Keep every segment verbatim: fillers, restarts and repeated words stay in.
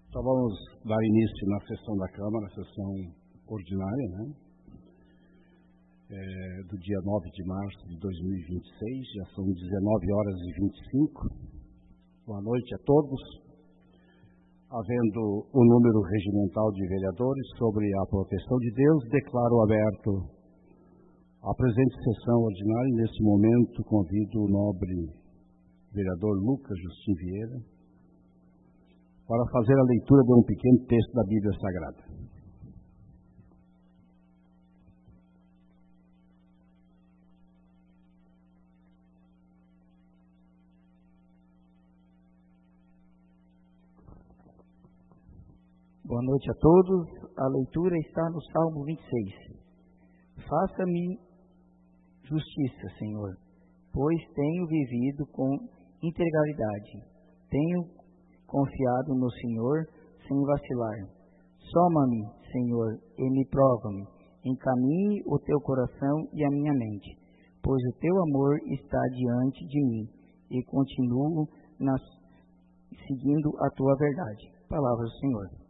Então vamos dar início na sessão da Câmara, a sessão ordinária, né? É, do dia nove de março de dois mil e vinte e seis, já são dezenove horas e vinte e cinco. Boa noite a todos. Havendo o número regimental de vereadores sobre a proteção de Deus, declaro aberto a presente sessão ordinária e, nesse momento, convido o nobre vereador Lucas Justin Vieira para fazer a leitura de um pequeno texto da Bíblia Sagrada. Boa noite a todos. A leitura está no Salmo vinte e seis. Faça-me justiça, Senhor, pois tenho vivido com integridade. Tenho confiado no Senhor sem vacilar. Soma-me, Senhor, e me prova-me. Encaminhe o teu coração e a minha mente, pois o teu amor está diante de mim e continuo nas, seguindo a tua verdade. Palavra do Senhor.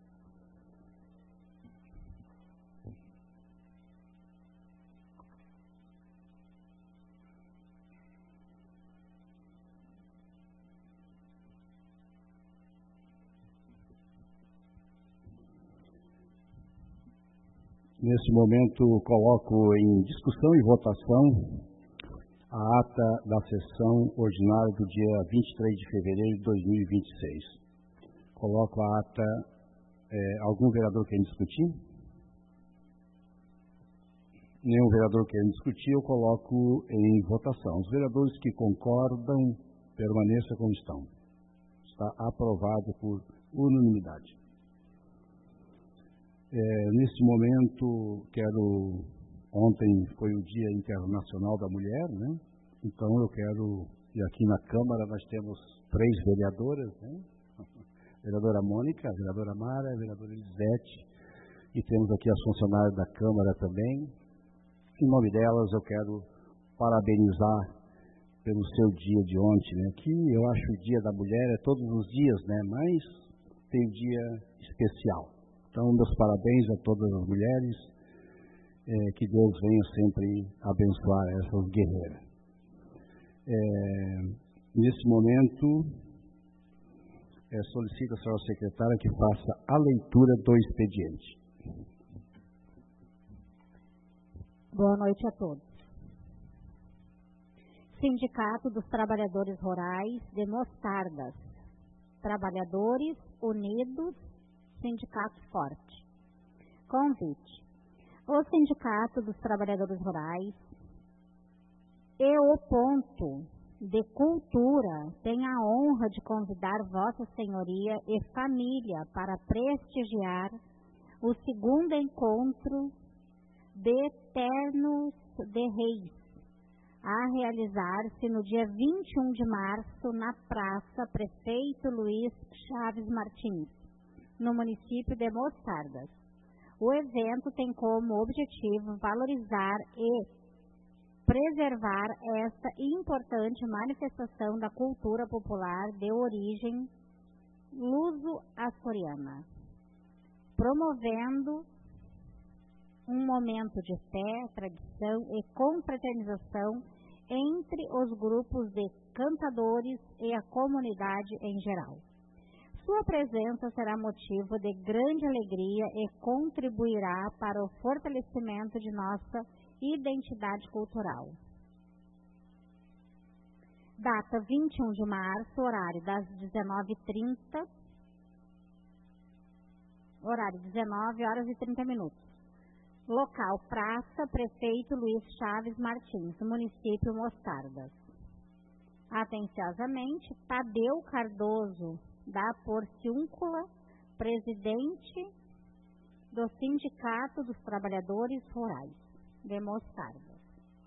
Nesse momento, coloco em discussão e votação a ata da sessão ordinária do dia vinte e três de fevereiro de dois mil e vinte e seis. Coloco a ata. É, algum vereador quer discutir? Nenhum vereador quer discutir, eu coloco em votação. Os vereadores que concordam, permaneçam como estão. Está aprovado por unanimidade. É, nesse momento, quero... Ontem foi o Dia Internacional da Mulher, né? Então eu quero... E aqui na Câmara nós temos três vereadoras, né? A vereadora Mônica, a vereadora Mara, a vereadora Elisete, e temos aqui as funcionárias da Câmara também. Em nome delas, eu quero parabenizar pelo seu dia de ontem, né? Que eu acho o Dia da Mulher é todos os dias, né? Mas tem um dia especial. Então, meus parabéns a todas as mulheres, é, que Deus venha sempre abençoar essas guerreiras. É, nesse momento, é, solicito a senhora secretária que faça a leitura do expediente. Boa noite a todos. Sindicato dos Trabalhadores Rurais de Mostardas. Trabalhadores Unidos, Sindicato Forte. Convite. O Sindicato dos Trabalhadores Rurais e o Ponto de Cultura tem a honra de convidar Vossa Senhoria e família para prestigiar o segundo encontro de Ternos de Reis, a realizar-se no dia vinte e um de março na Praça Prefeito Luiz Chaves Martins, no município de Mostardas. O evento tem como objetivo valorizar e preservar esta importante manifestação da cultura popular de origem luso-açoriana, promovendo um momento de fé, tradição e confraternização entre os grupos de cantadores e a comunidade em geral. Sua presença será motivo de grande alegria e contribuirá para o fortalecimento de nossa identidade cultural. Data vinte e um de março, horário das dezenove e trinta, horário dezenove horas e trinta minutos. Local, Praça Prefeito Luiz Chaves Martins, município Mostardas. Atenciosamente, Tadeu Cardoso, da Porciúncula, presidente do Sindicato dos Trabalhadores Rurais de Mostardas.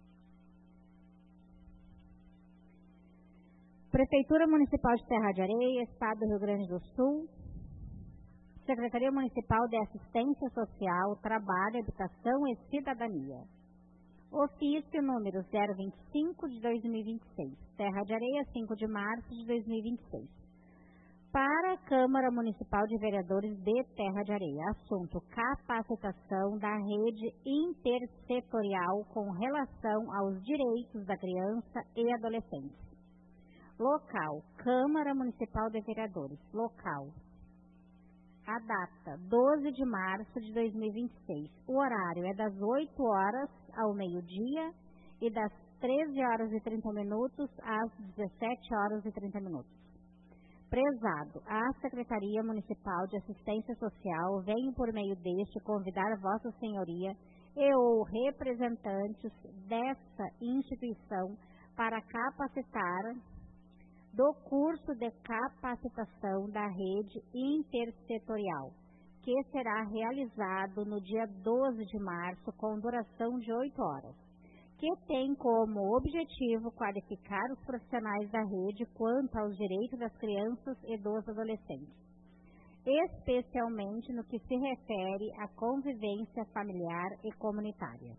Prefeitura Municipal de Terra de Areia, Estado do Rio Grande do Sul, Secretaria Municipal de Assistência Social, Trabalho, Habitação e Cidadania. Ofício número zero vinte e cinco de dois mil e vinte e seis, Terra de Areia, cinco de março de dois mil e vinte e seis. Para a Câmara Municipal de Vereadores de Terra de Areia, assunto: capacitação da rede intersetorial com relação aos direitos da criança e adolescente. Local: Câmara Municipal de Vereadores. Local: a data: doze de março de dois mil e vinte e seis. O horário é das oito horas ao meio-dia e das treze horas e trinta minutos às dezessete horas e trinta minutos. Prezado, a Secretaria Municipal de Assistência Social vem por meio deste convidar Vossa Senhoria e ou representantes desta instituição para capacitar do curso de capacitação da rede intersetorial, que será realizado no dia doze de março com duração de oito horas. Que tem como objetivo qualificar os profissionais da rede quanto aos direitos das crianças e dos adolescentes, especialmente no que se refere à convivência familiar e comunitária.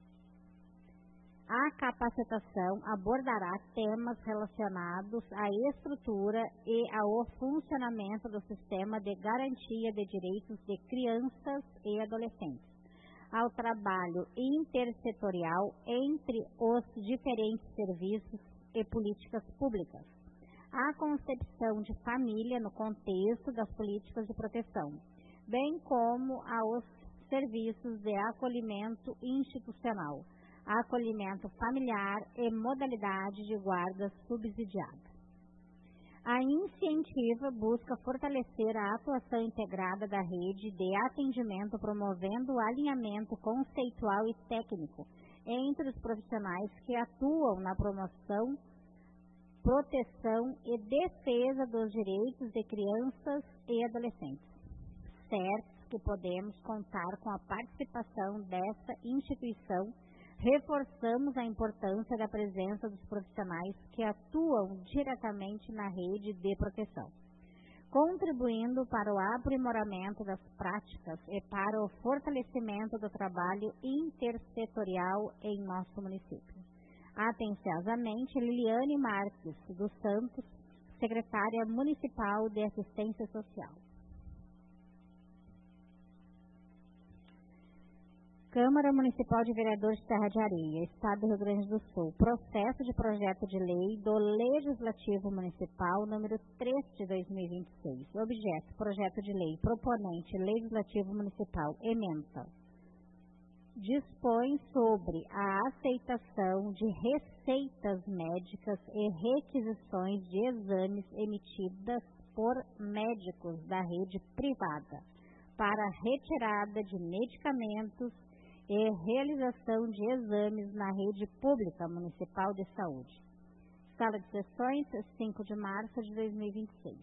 A capacitação abordará temas relacionados à estrutura e ao funcionamento do sistema de garantia de direitos de crianças e adolescentes, ao trabalho intersetorial entre os diferentes serviços e políticas públicas, à concepção de família no contexto das políticas de proteção, bem como aos serviços de acolhimento institucional, acolhimento familiar e modalidade de guarda subsidiada. A iniciativa busca fortalecer a atuação integrada da rede de atendimento, promovendo o alinhamento conceitual e técnico entre os profissionais que atuam na promoção, proteção e defesa dos direitos de crianças e adolescentes. Certo que podemos contar com a participação dessa instituição, reforçamos a importância da presença dos profissionais que atuam diretamente na rede de proteção, contribuindo para o aprimoramento das práticas e para o fortalecimento do trabalho intersetorial em nosso município. Atenciosamente, Liliane Marques dos Santos, secretária municipal de Assistência Social. Câmara Municipal de Vereadores de Terra de Areia, Estado do Rio Grande do Sul. Processo de projeto de lei do Legislativo Municipal número três de dois mil e vinte e seis. Objeto: projeto de lei. Proponente: Legislativo Municipal. Ementa: dispõe sobre a aceitação de receitas médicas e requisições de exames emitidas por médicos da rede privada para retirada de medicamentos e realização de exames na rede pública municipal de saúde. Sala de sessões, cinco de março de dois mil e vinte e seis.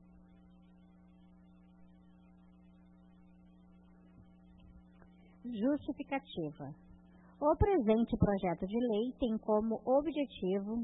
Justificativa. O presente projeto de lei tem como objetivo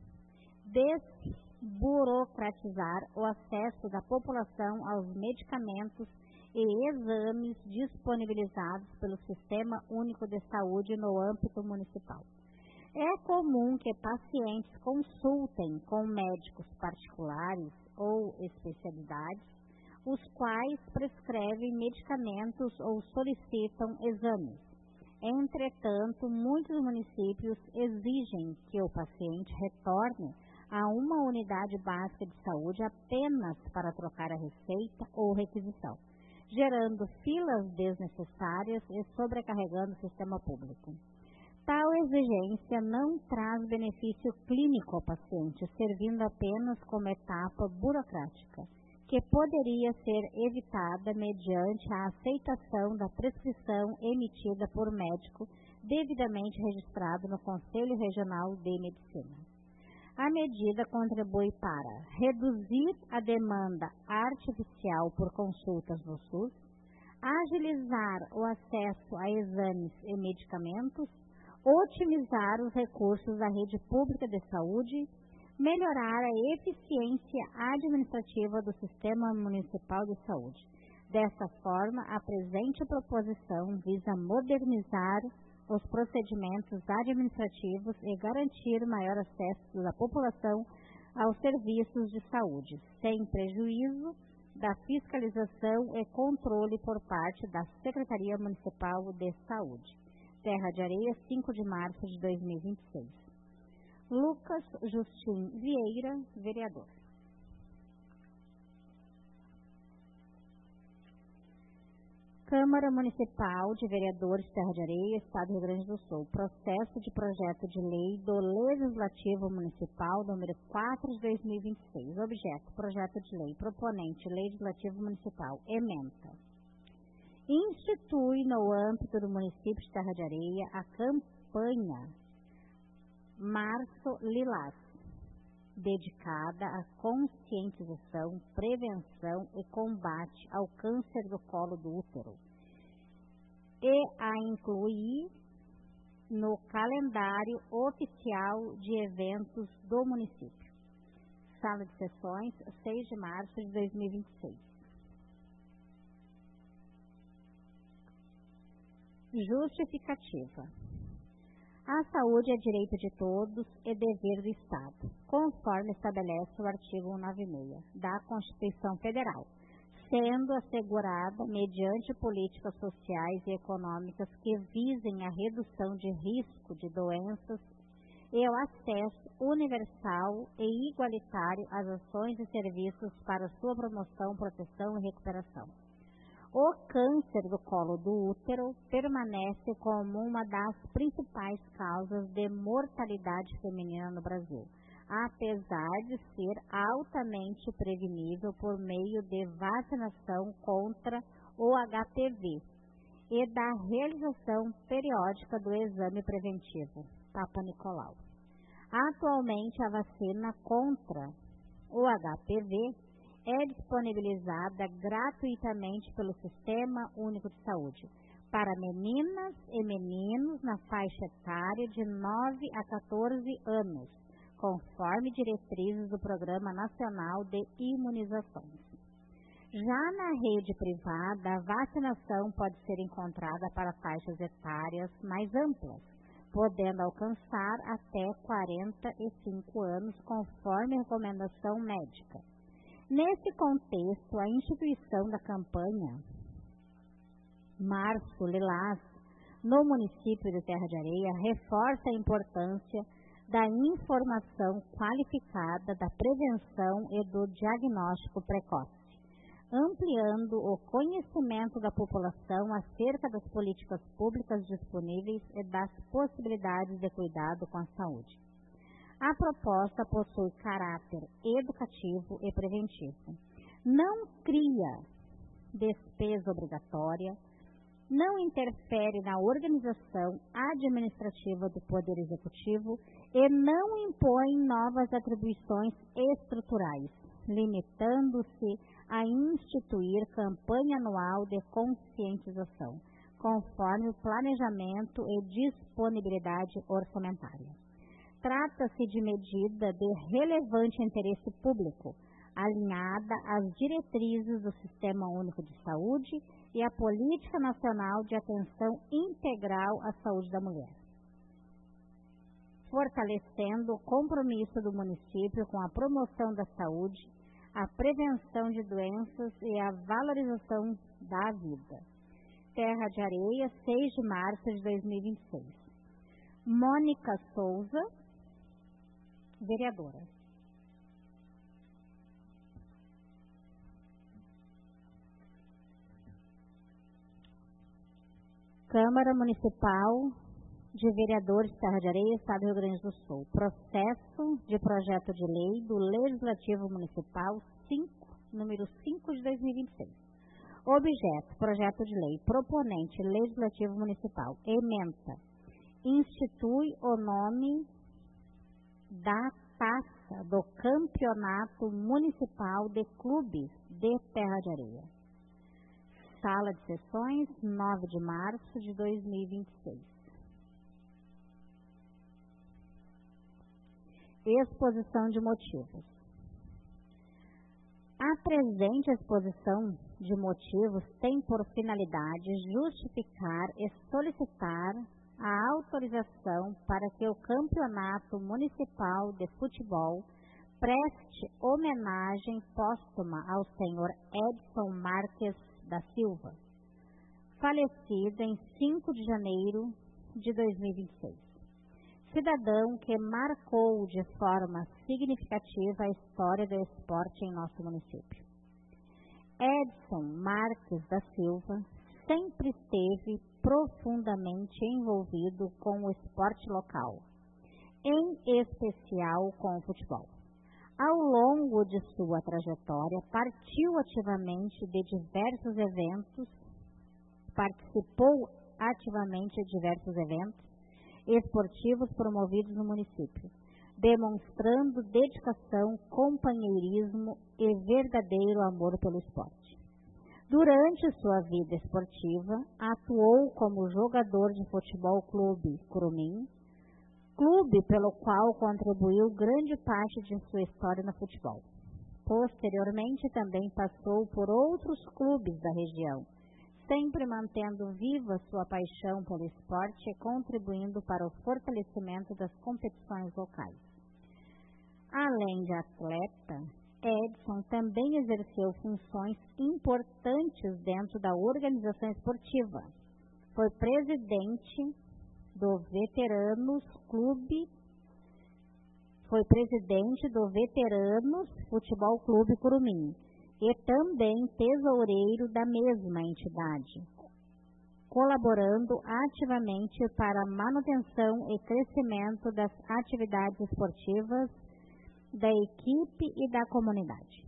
desburocratizar o acesso da população aos medicamentos e exames disponibilizados pelo Sistema Único de Saúde no âmbito municipal. É comum que pacientes consultem com médicos particulares ou especialidades, os quais prescrevem medicamentos ou solicitam exames. Entretanto, muitos municípios exigem que o paciente retorne a uma unidade básica de saúde apenas para trocar a receita ou requisição, gerando filas desnecessárias e sobrecarregando o sistema público. Tal exigência não traz benefício clínico ao paciente, servindo apenas como etapa burocrática, que poderia ser evitada mediante a aceitação da prescrição emitida por médico devidamente registrado no Conselho Regional de Medicina. A medida contribui para reduzir a demanda artificial por consultas no SUS, agilizar o acesso a exames e medicamentos, otimizar os recursos da rede pública de saúde, melhorar a eficiência administrativa do Sistema Municipal de Saúde. Dessa forma, a presente proposição visa modernizar os procedimentos administrativos e garantir maior acesso da população aos serviços de saúde, sem prejuízo da fiscalização e controle por parte da Secretaria Municipal de Saúde. Terra de Areia, cinco de março de dois mil e vinte e seis. Lucas Justin Vieira, vereador. Câmara Municipal de Vereadores Terra de Areia, Estado do Rio Grande do Sul. Processo de projeto de lei do Legislativo Municipal número quatro de dois mil e vinte e seis. Objeto, projeto de lei. Proponente, Legislativo Municipal. Ementa. Institui no âmbito do município de Terra de Areia a campanha Março Lilás, dedicada à conscientização, prevenção e combate ao câncer do colo do útero, e a incluir no calendário oficial de eventos do município. Sala de sessões, seis de março de dois mil e vinte e seis. Justificativa. A saúde é direito de todos e dever do Estado, conforme estabelece o artigo cento e noventa e seis da Constituição Federal, sendo assegurada mediante políticas sociais e econômicas que visem a redução de risco de doenças e o acesso universal e igualitário às ações e serviços para sua promoção, proteção e recuperação. O câncer do colo do útero permanece como uma das principais causas de mortalidade feminina no Brasil, apesar de ser altamente prevenível por meio de vacinação contra o H P V e da realização periódica do exame preventivo Papa Nicolau. Atualmente, a vacina contra o H P V é disponibilizada gratuitamente pelo Sistema Único de Saúde para meninas e meninos na faixa etária de nove a quatorze anos, conforme diretrizes do Programa Nacional de Imunizações. Já na rede privada, a vacinação pode ser encontrada para faixas etárias mais amplas, podendo alcançar até quarenta e cinco anos, conforme recomendação médica. Nesse contexto, a instituição da campanha Março Lilás no município de Terra de Areia reforça a importância da informação qualificada, da prevenção e do diagnóstico precoce, ampliando o conhecimento da população acerca das políticas públicas disponíveis e das possibilidades de cuidado com a saúde. A proposta possui caráter educativo e preventivo. Não cria despesa obrigatória, não interfere na organização administrativa do Poder Executivo e não impõe novas atribuições estruturais, limitando-se a instituir campanha anual de conscientização, conforme o planejamento e disponibilidade orçamentária. Trata-se de medida de relevante interesse público, alinhada às diretrizes do Sistema Único de Saúde e à Política Nacional de Atenção Integral à Saúde da Mulher, fortalecendo o compromisso do município com a promoção da saúde, a prevenção de doenças e a valorização da vida. Terra de Areia, seis de março de dois mil e vinte e seis. Mônica Souza, vereadora. Câmara Municipal de Vereadores Terra de Areia, Estado do Rio Grande do Sul. Processo de projeto de lei do Legislativo Municipal cinco, número cinco de dois mil e vinte e seis. Objeto, projeto de lei. Proponente, Legislativo Municipal. Ementa. Institui o nome da taça do Campeonato Municipal de Clubes de Terra de Areia. Sala de sessões, nove de março de dois mil e vinte e seis. Exposição de motivos. A presente exposição de motivos tem por finalidade justificar e solicitar a autorização para que o Campeonato Municipal de Futebol preste homenagem póstuma ao senhor Edson Marques da Silva, falecido em cinco de janeiro de dois mil e vinte e seis. Cidadão que marcou de forma significativa a história do esporte em nosso município. Edson Marques da Silva sempre esteve profundamente envolvido com o esporte local, em especial com o futebol. Ao longo de sua trajetória, partiu ativamente de diversos eventos, participou ativamente de diversos eventos esportivos promovidos no município, demonstrando dedicação, companheirismo e verdadeiro amor pelo esporte. Durante sua vida esportiva, atuou como jogador de futebol clube Curumim, clube pelo qual contribuiu grande parte de sua história no futebol. Posteriormente, também passou por outros clubes da região, sempre mantendo viva sua paixão pelo esporte e contribuindo para o fortalecimento das competições locais. Além de atleta, Edson também exerceu funções importantes dentro da organização esportiva. Foi presidente do Veteranos Clube, foi presidente do Veteranos Futebol Clube Curumim e também tesoureiro da mesma entidade, colaborando ativamente para a manutenção e crescimento das atividades esportivas da equipe e da comunidade.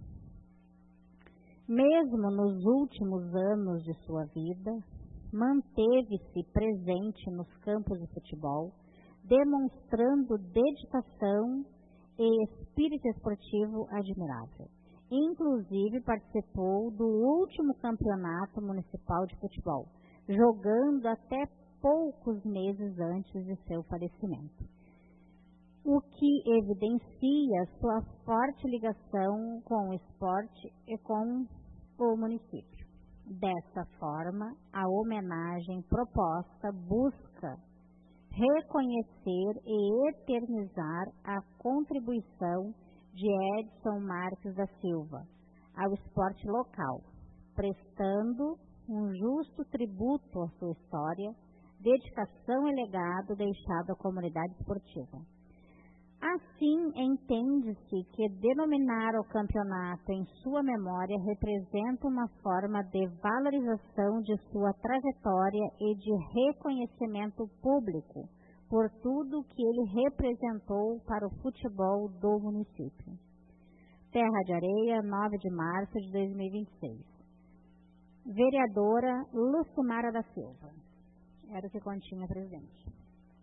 Mesmo nos últimos anos de sua vida, manteve-se presente nos campos de futebol, demonstrando dedicação e espírito esportivo admirável. Inclusive, participou do último campeonato municipal de futebol, jogando até poucos meses antes de seu falecimento, o que evidencia sua forte ligação com o esporte e com o município. Dessa forma, a homenagem proposta busca reconhecer e eternizar a contribuição de Edson Marques da Silva ao esporte local, prestando um justo tributo à sua história, dedicação e legado deixado à comunidade esportiva. Assim, entende-se que denominar o campeonato em sua memória representa uma forma de valorização de sua trajetória e de reconhecimento público por tudo que ele representou para o futebol do município. Terra de Areia, nove de março de dois mil e vinte e seis. Vereadora Lucimara da Silva. Era o que continha, presidente.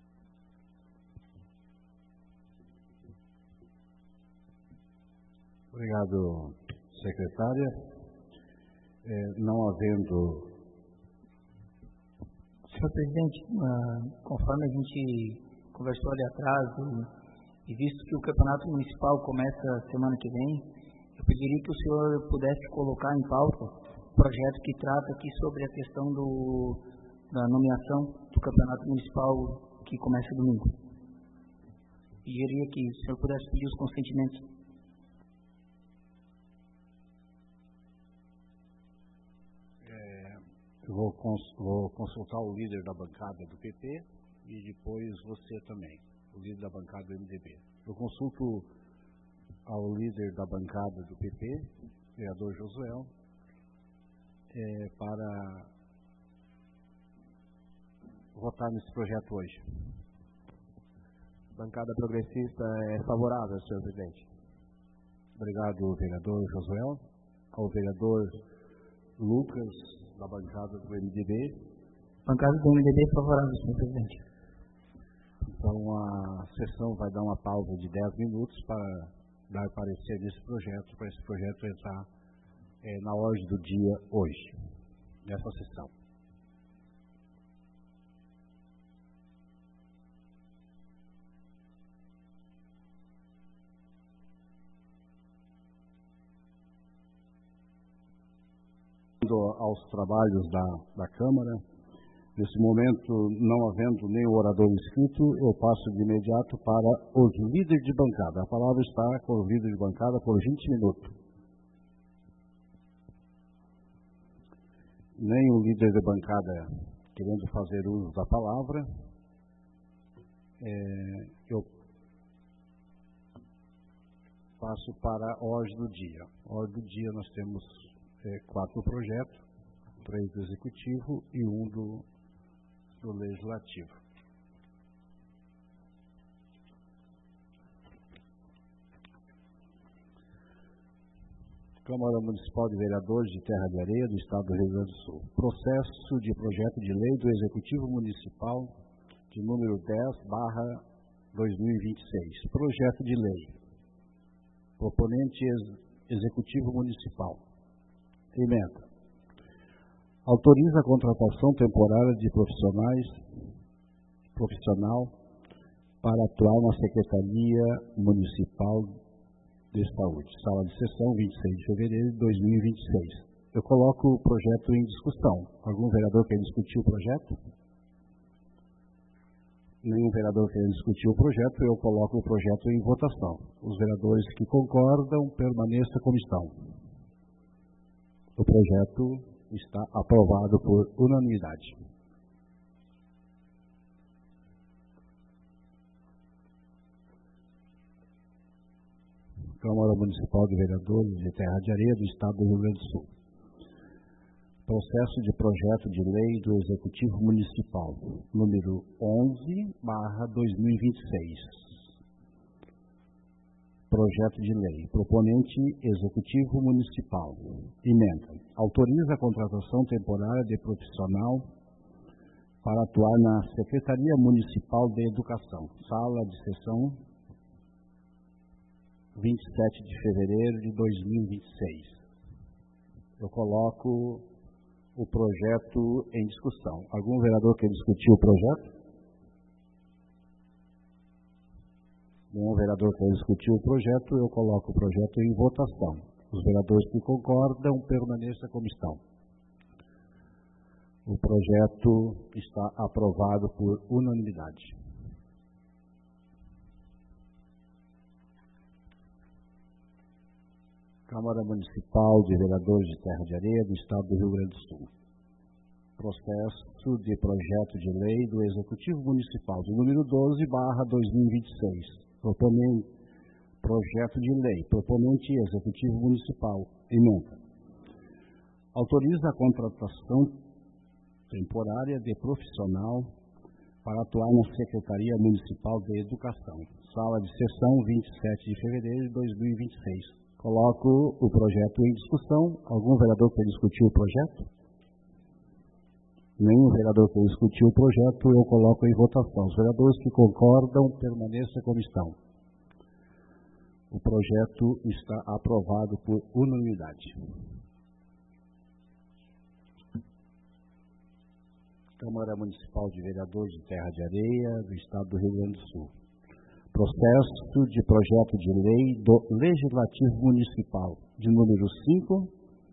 Obrigado, secretária. É, não havendo... Senhor presidente, uh, conforme a gente conversou ali atrás, e, e visto que o campeonato municipal começa semana que vem, eu pediria que o senhor pudesse colocar em pauta o projeto que trata aqui sobre a questão do, da nomeação do campeonato municipal que começa domingo. Pediria que o senhor pudesse pedir os consentimentos. Eu vou, cons vou consultar o líder da bancada do P P e depois você também, o líder da bancada do M D B. Eu consulto ao líder da bancada do P P, vereador Josué, é, para votar nesse projeto hoje. Bancada progressista é favorável, senhor presidente. Obrigado, vereador Josué. Ao vereador Lucas, da bancada do M D B. Bancada do M D B favorável, senhor presidente. Então a sessão vai dar uma pausa de dez minutos para dar parecer nesse projeto, para esse projeto entrar é, na ordem do dia hoje, nessa sessão. Aos trabalhos da, da Câmara, Nesse momento, não havendo nenhum orador inscrito, eu passo de imediato para os líderes de bancada. A palavra está com os líderes de bancada por vinte minutos. Nenhum líder de bancada querendo fazer uso da palavra. É, eu passo para a ordem do dia. A ordem do dia nós temos é, quatro projetos, três do executivo e um do, do legislativo. Câmara Municipal de Vereadores de Terra de Areia do Estado do Rio Grande do Sul. Processo de projeto de lei do Executivo Municipal de número dez barra dois mil e vinte e seis. Projeto de lei. Proponente ex Executivo Municipal. Emenda. Autoriza a contratação temporária de profissionais profissional para atuar na Secretaria Municipal de Saúde. Sala de sessão, vinte e seis de fevereiro de dois mil e vinte e seis. Eu coloco o projeto em discussão. Algum vereador quer discutir o projeto? Nenhum vereador quer discutir o projeto, eu coloco o projeto em votação. Os vereadores que concordam, permaneçam como estão. O projeto está aprovado por unanimidade. Câmara Municipal de Vereadores de Terra de Areia do Estado do Rio Grande do Sul. Processo de projeto de lei do Executivo Municipal, número onze barra dois mil e vinte e seis. Projeto de lei. Proponente Executivo Municipal. Emenda. Autoriza a contratação temporária de profissional para atuar na Secretaria Municipal de Educação. Sala de sessão, vinte e sete de fevereiro de dois mil e vinte e seis. Eu coloco o projeto em discussão. Algum vereador quer discutir o projeto? Nenhum vereador quer discutir o projeto, eu coloco o projeto em votação. Os vereadores que concordam, permaneçam como estão. O projeto está aprovado por unanimidade. Câmara Municipal de Vereadores de Terra de Areia do Estado do Rio Grande do Sul. Processo de projeto de lei do Executivo Municipal, de número doze barra dois mil e vinte e seis. Proponente, projeto de lei, proponente Executivo Municipal. Emenda. Autoriza a contratação temporária de profissional para atuar na Secretaria Municipal de Educação. Sala de sessão, vinte e sete de fevereiro de dois mil e vinte e seis. Coloco o projeto em discussão. Algum vereador quer discutir o projeto? Nenhum vereador quer discutir o projeto, eu coloco em votação. Os vereadores que concordam, permaneçam como estão. O projeto está aprovado por unanimidade. Câmara Municipal de Vereadores de Terra de Areia do Estado do Rio Grande do Sul. Processo de projeto de lei do Legislativo Municipal, de número cinco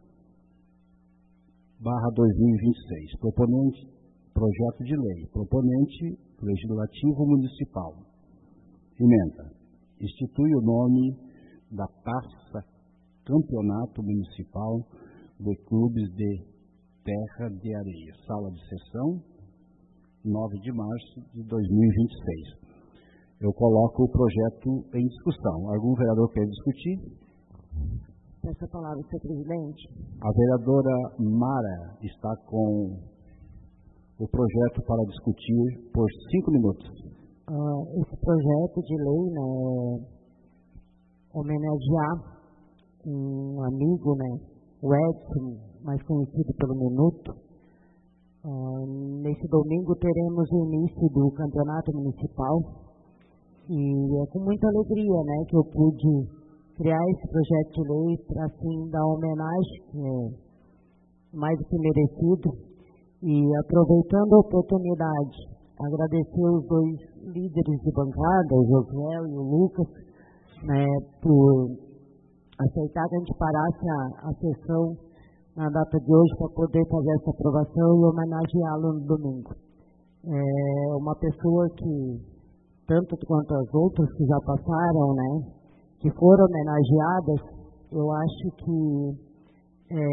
barra dois mil e vinte e seis. Proponente, projeto de lei. Proponente, Legislativo Municipal. Emenda. Institui o nome da Taça Campeonato Municipal de Clubes de Terra de Areia. Sala de sessão, nove de março de dois mil e vinte e seis. Eu coloco o projeto em discussão. Algum vereador quer discutir? Peço a palavra, senhor presidente. A vereadora Mara está com o projeto para discutir por cinco minutos. Uh, esse projeto de lei, né, é homenagear um amigo, né, o Edson, mais conhecido pelo Minuto. Uh, nesse domingo teremos o início do campeonato municipal. E é com muita alegria, né, que eu pude criar esse projeto de lei para, assim, dar homenagem, que é mais do que merecido. E, aproveitando a oportunidade, agradecer os dois líderes de bancada, o José e o Lucas, né, por aceitar que a gente parasse a, a sessão na data de hoje para poder fazer essa aprovação e homenageá-lo no domingo. É uma pessoa que, tanto quanto as outras que já passaram, né, que foram homenageadas, eu acho que é,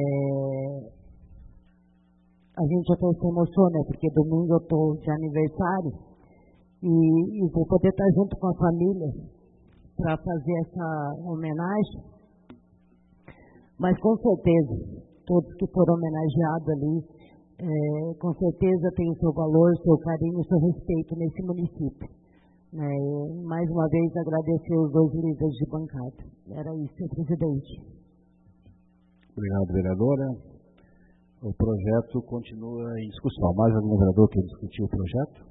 a gente até se emociona, porque domingo eu estou de aniversário e, e vou poder estar junto com a família para fazer essa homenagem, mas com certeza, todos que foram homenageados ali, é, com certeza tem o seu valor, seu carinho, o seu respeito nesse município. É, mais uma vez agradecer os dois líderes de bancada. Era isso, senhor presidente. Obrigado, vereadora. O projeto continua em discussão. Mais algum vereador quer discutir o projeto?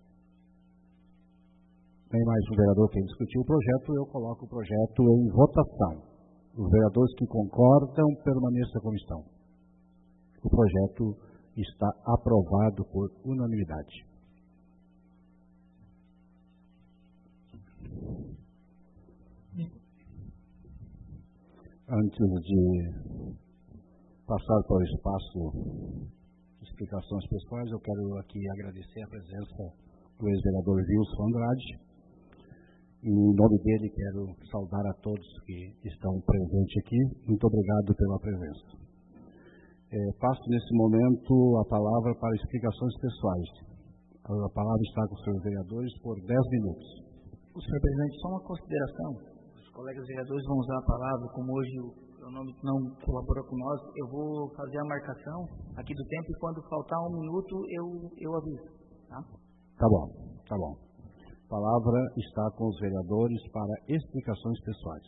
Tem mais um vereador que quer discutir o projeto? Eu coloco o projeto em votação. Os vereadores que concordam, permaneçam como estão. O projeto está aprovado por unanimidade. Antes de passar para o espaço de explicações pessoais, eu quero aqui agradecer a presença do ex-vereador Wilson Andrade. E, em nome dele, quero saudar a todos que estão presentes aqui. Muito obrigado pela presença. É, passo, nesse momento, a palavra para explicações pessoais. A palavra está com os senhores vereadores por dez minutos. Senhor presidente, só uma consideração. Os colegas vereadores vão usar a palavra, como hoje o nome não colabora com nós, eu vou fazer a marcação aqui do tempo e quando faltar um minuto eu, eu aviso. Tá? Tá bom, tá bom. A palavra está com os vereadores para explicações pessoais.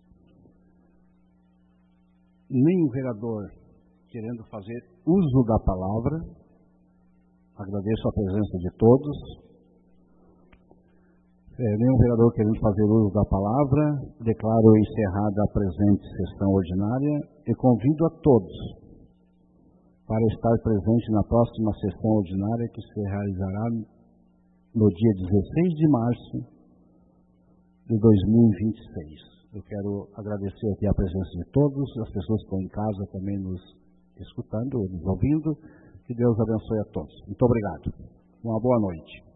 Nenhum vereador querendo fazer uso da palavra. Agradeço a presença de todos. É, nenhum vereador querendo fazer uso da palavra. Declaro encerrada a presente sessão ordinária e convido a todos para estar presente na próxima sessão ordinária que se realizará no dia dezesseis de março de dois mil e vinte e seis. Eu quero agradecer aqui a presença de todos, as pessoas que estão em casa também nos escutando, nos ouvindo. Que Deus abençoe a todos. Muito obrigado. Uma boa noite.